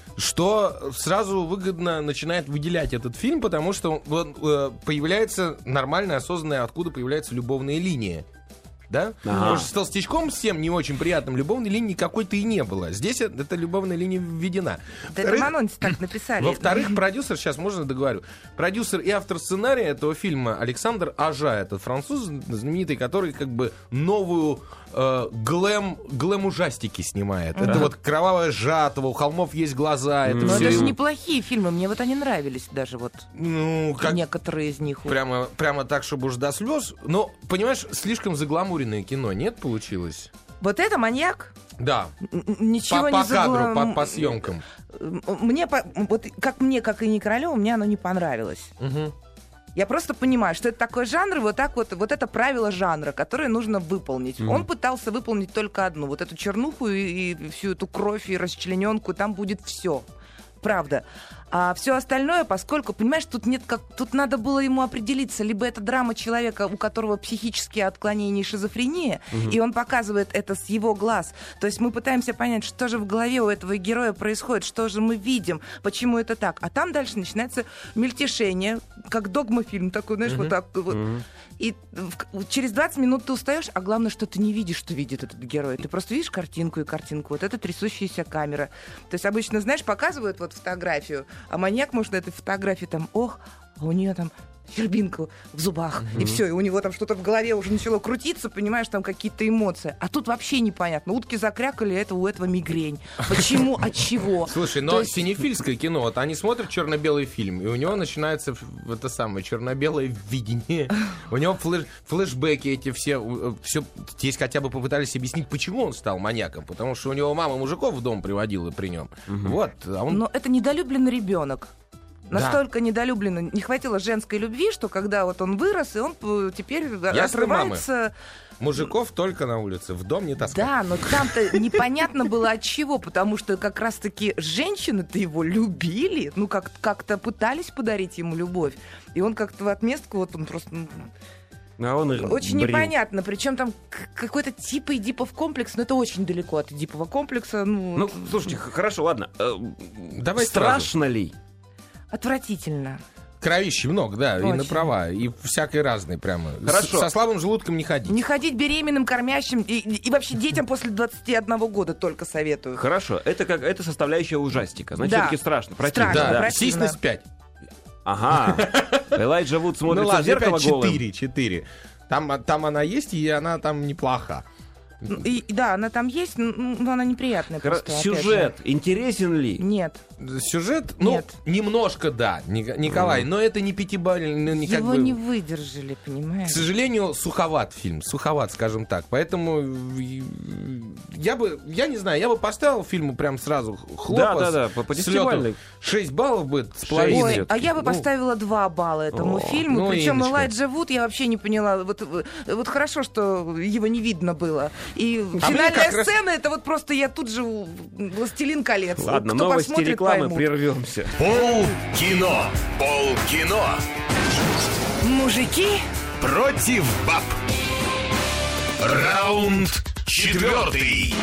Что сразу выгодно начинает выделять этот фильм, потому что он, э, появляется нормальная, осознанная, откуда появляется любовная линия. Да? Ага. Потому что с толстячком всем не очень приятным любовной линии никакой-то и не было. Здесь э- эта любовная линия введена. Да это в анонсе так написали. Во-вторых, продюсер, сейчас можно договорю, продюсер и автор сценария этого фильма Александр Ажа, этот француз знаменитый, который как бы новую э, глэм, глэм-ужастики снимает. Это вот «Кровавая жатва», «У холмов есть глаза». Это Но все, это же неплохие фильмы, мне вот они нравились даже вот ну, как, некоторые из них. прямо, прямо так, чтобы уж до слез. Но, понимаешь, слишком загламуренное кино, нет, получилось? Вот это «Маньяк». Да, Н- н- Ничего по, не по кадру, заглам- по, по съемкам. Мне, по- вот как мне, как и Николаеву, мне оно не понравилось. Мгм. Я просто понимаю, что это такой жанр, и вот так вот, вот это правило жанра, которое нужно выполнить. Он пытался выполнить только одну, вот эту чернуху и, и всю эту кровь и расчлененку, там будет все. Правда. А все остальное, поскольку, понимаешь, тут нет как, тут надо было ему определиться, либо это драма человека, у которого психические отклонения и шизофрения, угу. и он показывает это с его глаз. То есть мы пытаемся понять, что же в голове у этого героя происходит, что же мы видим, почему это так. А там дальше начинается мельтешение, как догма-фильм такой, знаешь, угу. вот так вот. Угу. И в, через двадцать минут ты устаешь, а главное, что ты не видишь, что видит этот герой. Ты просто видишь картинку и картинку. Вот это трясущаяся камера. То есть обычно, знаешь, показывают вот фотографию, а маньяк может на этой фотографии там, ох, а у нее там щербинка в зубах, mm-hmm. и все, и у него там что-то в голове уже начало крутиться, понимаешь, там какие-то эмоции. А тут вообще непонятно. Утки закрякали, это у этого мигрень. Почему, от чего? Слушай, но есть... синефильское кино, вот они смотрят черно-белый фильм, и у него начинается это самое черно-белое видение. У него флеш... флешбеки эти все, все, здесь хотя бы попытались объяснить, почему он стал маньяком, потому что у него мама мужиков в дом приводила при нем. Mm-hmm. Вот. А он... Но это недолюбленный ребенок. Настолько да. недолюбленно, не хватило женской любви, что когда вот он вырос, и он теперь Я отрывается... Мужиков только на улице, в дом не таскать. Да, но там-то непонятно было от чего, потому что как раз-таки женщины-то его любили, ну как- как-то пытались подарить ему любовь. И он как-то в отместку, вот он просто... А он очень брил. непонятно, причем там какой-то типа Эдипов комплекс, но это очень далеко от Эдипового комплекса. Ну, ну слушайте, хорошо, ладно. Давай страшно сразу. ли? Отвратительно. Кровищи много, да, Очень. И на права, и всякой разной прямо. Хорошо. С, со слабым желудком не ходить. Не ходить беременным, кормящим, и, и вообще детям после двадцати одного года только советую. Хорошо, это как это составляющая ужастика. Значит, Да. все-таки страшно. Противно. Страшно, Да, противно. сисьность пять. Ага. Элайджа Вуд Ну смотрится в ладно, зеркало опять голым. четыре, четыре. Там, там она есть, и она там неплоха. И, и да, она там есть, но она неприятная. Хоро- просто, опять Сюжет же. интересен ли? Нет. Сюжет, ну, Нет. немножко, да, Ник- Николай, Mm. но это не пятибалльный, ну, не как Его бы... не выдержали, понимаешь? К сожалению, суховат фильм, суховат, скажем так. Поэтому я бы, я не знаю, я бы поставил фильму прям сразу хлопа. Да, да, да, по, по десятибалльной. шесть баллов бы с Шесть. половиной. Ой, а я бы Ну, поставила два балла этому О, фильму. ну, Причем Инночка. Элайджа Вуд я вообще не поняла. Вот, вот хорошо, что его не видно было. И А мне финальная как раз- сцена, это вот просто я тут же «Властелин колец». Ладно, Кто новости посмотрит, рекламы, поймут. прервемся. Пол кино. Пол кино. Мужики, Против баб. Раунд четвертый.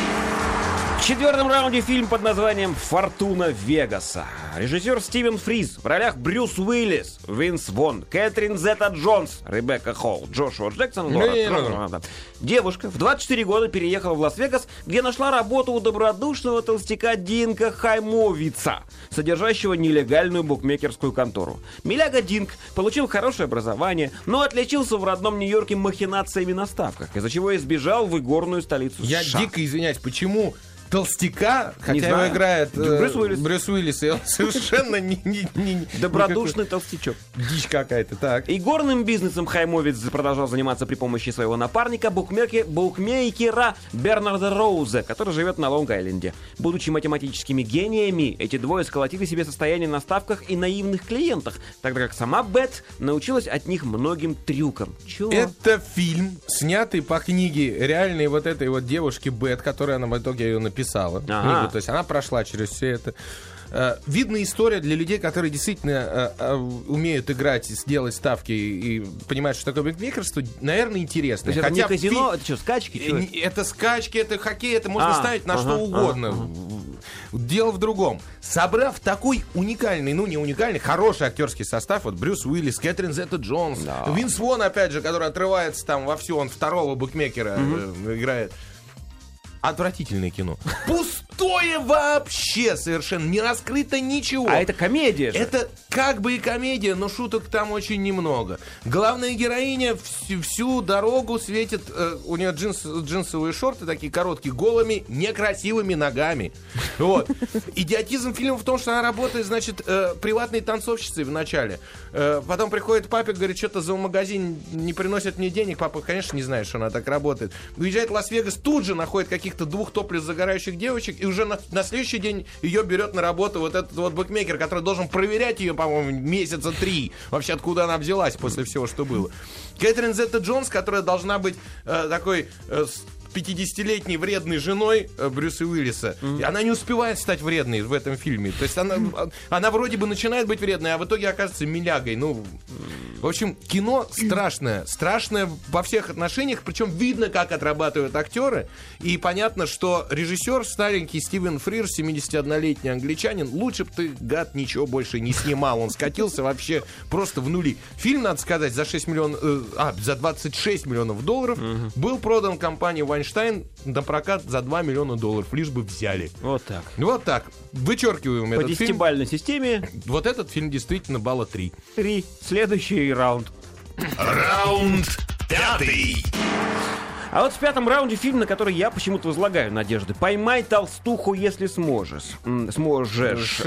В четвертом раунде фильм под названием «Фортуна Вегаса». Режиссер Стивен Фриз. В ролях Брюс Уиллис, Винс Вон, Кэтрин Зета-Джонс, Ребекка Холл, Джошуа Джексон, Лора Не, Крофт. Девушка в двадцать четыре года переехала в Лас-Вегас, где нашла работу у добродушного толстяка Динка Хаймовица, содержащего нелегальную букмекерскую контору. Миляга Динк получил хорошее образование, но отличился в родном Нью-Йорке махинациями на ставках, из-за чего избежал в игорную столицу Я США. дико извиняюсь, почему толстяка, хотя его знаю. играет э, Брюс Уиллис. Брюс Уиллис, и он совершенно не, не- не- Добродушный толстячок. никакой- дичь какая-то, так. И горным бизнесом Хаймовиц продолжал заниматься при помощи своего напарника, букмеки- букмекера Бернарда Роуза, который живет на Лонг-Айленде. Будучи математическими гениями, эти двое сколотили себе состояние на ставках и наивных клиентах, тогда как сама Бет научилась от них многим трюкам. Чего? Это фильм, снятый по книге реальной вот этой вот девушки Бет, которая она в итоге ее написала. Ага. Книгу, то есть она прошла через все это. Э, Видная история для людей, которые действительно э, э, умеют играть, и сделать ставки и понимают, что такое букмекерство, наверное, То интересно. есть это не Хотя казино, фи- это что, скачки? Э, Чё? не- Это скачки, это хоккей, это можно А, ставить на ага, что угодно. ага, Дело в другом. Собрав такой уникальный, ну не уникальный, хороший актерский состав, вот Брюс Уиллис, Кэтрин Зета-Джонс, Да. Винс Вон, опять же, который отрывается там во все, он второго букмекера э, играет. Отвратительное кино. Пустое вообще совершенно, не раскрыто ничего. А это комедия же. Это как бы и комедия, но шуток там очень немного. Главная героиня всю, всю дорогу светит, э, у нее джинс, джинсовые шорты такие короткие, голыми, некрасивыми ногами. Вот. Идиотизм фильма в том, что она работает, значит, э, приватной танцовщицей в начале. Э, потом приходит папе, говорит, что-то за магазин не приносит мне денег. Папа, конечно, не знает, что она так работает. Уезжает в Лас-Вегас, тут же находит каких-то двух топлес загорающих девочек, и уже на, на следующий день ее берет на работу вот этот вот букмекер, который должен проверять ее, по-моему, месяца три. Вообще, откуда она взялась после всего, что было. Кэтрин Зета-Джонс, которая должна быть э, такой... э, с- пятидесятилетней вредной женой э, Брюса Уиллиса. Mm-hmm. И она не успевает стать вредной в этом фильме. То есть она, она вроде бы начинает быть вредной, а в итоге оказывается милягой. Ну, в общем, кино страшное. Страшное во всех отношениях. Причем видно, как отрабатывают актеры. И понятно, что режиссер старенький Стивен Фрир, семидесятиоднолетний англичанин, лучше бы ты, гад, ничего больше не снимал. Он скатился вообще просто в нули. Фильм, надо сказать, за шесть миллионов, э, а, за двадцать шесть миллионов долларов угу. был продан компанией Weinstein на прокат за два миллиона долларов. Лишь бы взяли. Вот так. Вот так. Вычеркиваем По этот фильм. По десятибалльной системе. Вот этот фильм действительно балла три. Три. Следующий раунд. Раунд пятый. А вот в пятом раунде фильм, на который я почему-то возлагаю надежды. «Поймай толстуху, если сможешь». Сможешь.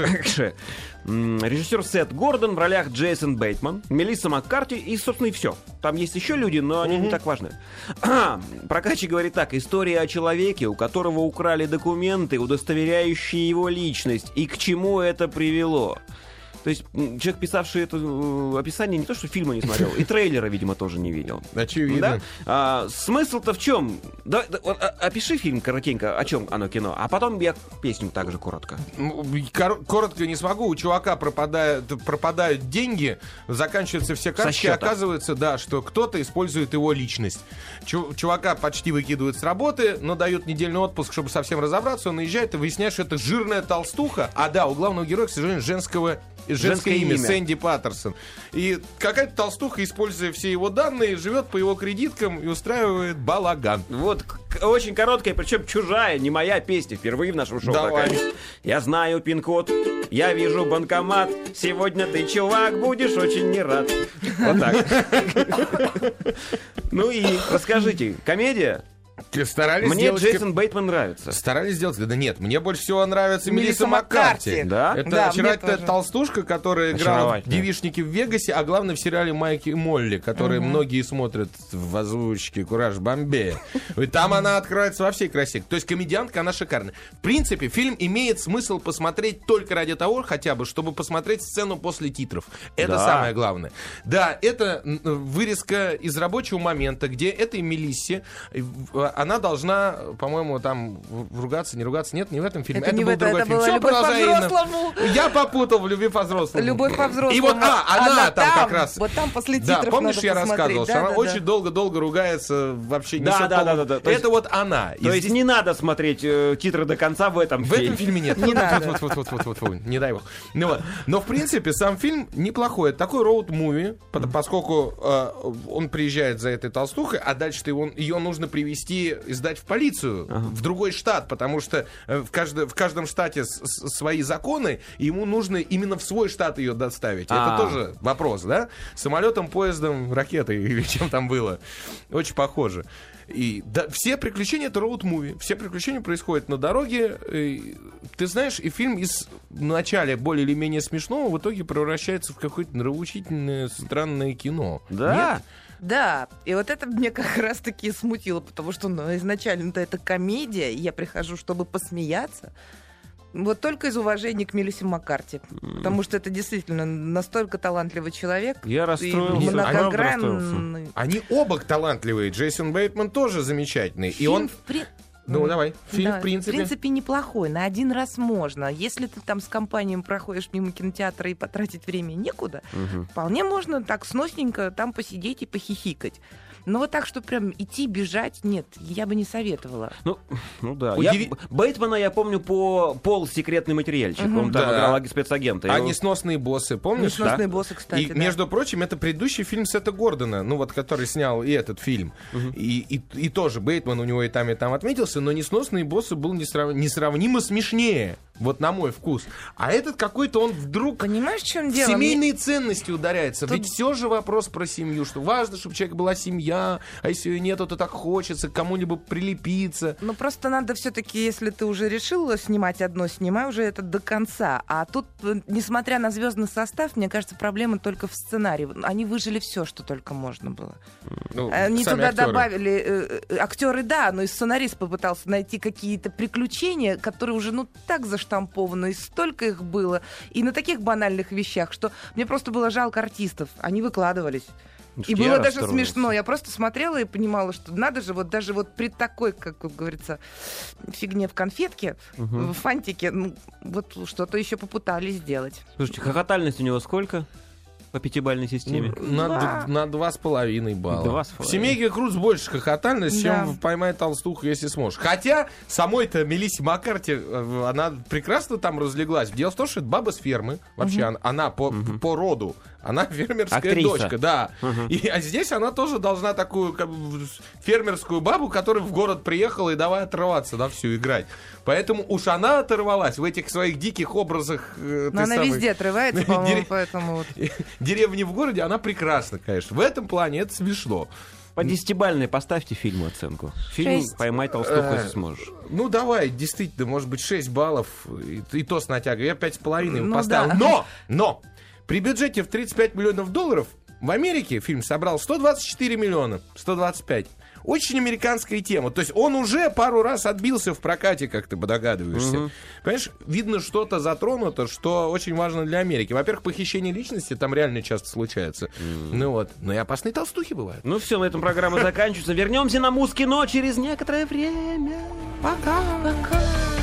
Режиссер Сет Гордон, в ролях Джейсон Бейтман, Мелисса Маккарти и, собственно, и все. Там есть еще люди, но они не так важны. Прокачи говорит так. История о человеке, у которого украли документы, удостоверяющие его личность. И к чему это привело? То есть человек, писавший это э, описание, не то что фильма не смотрел, и трейлера, видимо, тоже не видел. Очевидно. Да? А, смысл-то в чем? Да, да, вот, а, опиши фильм коротенько, о чем оно кино, а потом я песню также коротко. Кор- коротко не смогу. У чувака пропадают, пропадают деньги, заканчиваются все карточки, оказывается, да, что кто-то использует его личность. Чу- чувака почти выкидывают с работы, но дают недельный отпуск, чтобы совсем разобраться. Он наезжает и выясняет, что это жирная толстуха. А да, у главного героя, к сожалению, женского женское, женское имя, имя Сэнди Паттерсон. И какая-то толстуха, используя все его данные, живет по его кредиткам и устраивает балаган. Вот к- очень короткая, причем чужая, не моя песня, впервые в нашем шоу. Давай. Такая. Я знаю пин-код, я вижу банкомат. Сегодня ты, чувак, будешь очень не рад. Вот так. Ну и расскажите, комедия? Старались мне сделать... Джейсон Бейтман нравится. Старались сделать? Да нет, мне больше всего нравится Мелисса Мелисса Маккарти. Маккарти. Да? Это Да, очаровательная тоже. толстушка, которая играла в «Девичнике в Вегасе», а главное в сериале «Майки и Молли», который угу. многие смотрят в озвучке «Кураж Бомбея». И там она открывается во всей красе. То есть комедиантка, она шикарная. В принципе, фильм имеет смысл посмотреть только ради того, хотя бы, чтобы посмотреть сцену после титров. Это да. самое главное. Да, это вырезка из рабочего момента, где этой Мелиссе, она должна, по-моему, там ругаться, не ругаться. Нет, не в этом фильме. Это, это был в это, другой это фильм. была Все «Любовь продолжай, по-взрослому». Я попутал в «Любви по-взрослому». «Любовь по-взрослому». И вот, а, она, она там, там как раз. Вот там после титров да, помнишь, надо я посмотреть. рассказывал, да, что она да, очень да. долго-долго ругается, вообще не Да, всё да, полно. да, да, да. То Это есть- вот она. И То есть здесь- не надо смотреть э, титры до конца в этом в фильме. этом фильме нет. Не надо. Вот, вот, вот, вот, вот, вот, не дай бог. Ну, вот. Но, в принципе, сам фильм неплохой. Это такой роуд-муви, по- поскольку э, он приезжает за этой толстухой, а дальше его, ее нужно привезти и сдать в полицию, в другой штат, потому что э, в, каждо- в каждом штате с- с- свои законы, и ему нужно именно в свой штат ее доставить. Это А. тоже вопрос, да? Самолетом, поездом, ракетой или чем там было. Очень похоже. И да, все приключения — это роуд-муви. Все приключения происходят на дороге. И, ты знаешь, и фильм из в начале более или менее смешного в итоге превращается в какое-то нравоучительное странное кино. Да. Нет? Да, и вот это меня как раз-таки смутило, потому что ну, изначально-то это комедия, и я прихожу, чтобы посмеяться. Вот только из уважения к Мелиссе Маккарти. Потому что это действительно настолько талантливый человек. Я и расстроился. многогранный. Они оба талантливые. Джейсон Бейтман тоже замечательный. И Фильм, он... в при- Ну, давай. Фильм, Да, в принципе... В принципе, неплохой. На один раз можно. Если ты там с компанией проходишь мимо кинотеатра и потратить время некуда, Мгм. вполне можно так сносненько там посидеть и похихикать. Но вот так, что прям идти, бежать, нет, я бы не советовала. Ну, ну да. Удиви- Я, Бейтмана я помню по «Пол. Секретный материальчик». Мгм. Он там Да. играл спецагента. А Его- «Несносные боссы», помнишь? Несносные да? боссы, кстати, И, да. между прочим, это предыдущий фильм Сета Гордона, ну вот, который снял и этот фильм. И, и, и тоже Бейтман у него и там, и там отметился, но «Несносные боссы» был несрав- несравнимо смешнее, вот на мой вкус. А этот какой-то он вдруг Понимаешь, в чем в дело? семейные ценности ударяется. Тут- Ведь все же вопрос про семью, что важно, чтобы у человека была семья, а если ее нету, то так хочется к кому-нибудь прилепиться. Ну, просто надо все-таки, если ты уже решила снимать одно, снимай уже это до конца. А тут, э, несмотря на звездный состав, мне кажется, проблема только в сценарии. Они выжили все, что только можно было. Ну, Они сами туда актеры. добавили э, э, актеры, да, но и сценарист попытался найти какие-то приключения, которые уже ну так заштампованы, и столько их было, и на таких банальных вещах, что мне просто было жалко артистов. Они выкладывались. И Я было даже расстроился. смешно. Я просто смотрела и понимала, что надо же, вот даже вот при такой, как говорится, фигне в конфетке, Мгм. в фантике, ну, вот что-то еще попытались сделать. Слушайте, хохотальность у него сколько по пятибалльной системе? На, Два. д- на два с половиной балла. Два с В половиной. «Семейке Круз» больше хохотальность, Да. чем в «Поймай толстуху, если сможешь». Хотя самой-то Мелиссе Маккарти, э, она прекрасно там разлеглась. Дело в том, что это баба с фермы. Вообще, она, она по, по роду. Она фермерская Актриса. дочка, да. Мгм. И, а здесь она тоже должна такую как бы, фермерскую бабу, которая в город приехала и давай отрываться на всю играть. Поэтому уж она оторвалась в этих своих диких образах. э, Но той она самой везде отрывается, по-моему, Дерев- поэтому вот. деревни в городе, она прекрасна, конечно. В этом плане это смешно. По десятибалльной поставьте фильму оценку. Фильм Шесть. «Поймай толстуху, Э, если сможешь». Ну, давай, действительно, может быть, шесть баллов, и, и то с натягой. Я пять с половиной Ну поставил. да. Но, но, при бюджете в тридцать пять миллионов долларов в Америке фильм собрал сто двадцать четыре миллиона, сто двадцать пять. Очень американская тема. То есть он уже пару раз отбился в прокате, как ты бы догадываешься. Мгм. Понимаешь, видно, что-то затронуто, что очень важно для Америки. Во-первых, похищение личности там реально часто случается. Ну вот. Но и опасные толстухи бывают. Ну все, на этом программа заканчивается. Вернемся на Муз-кино через некоторое время. Пока. Пока.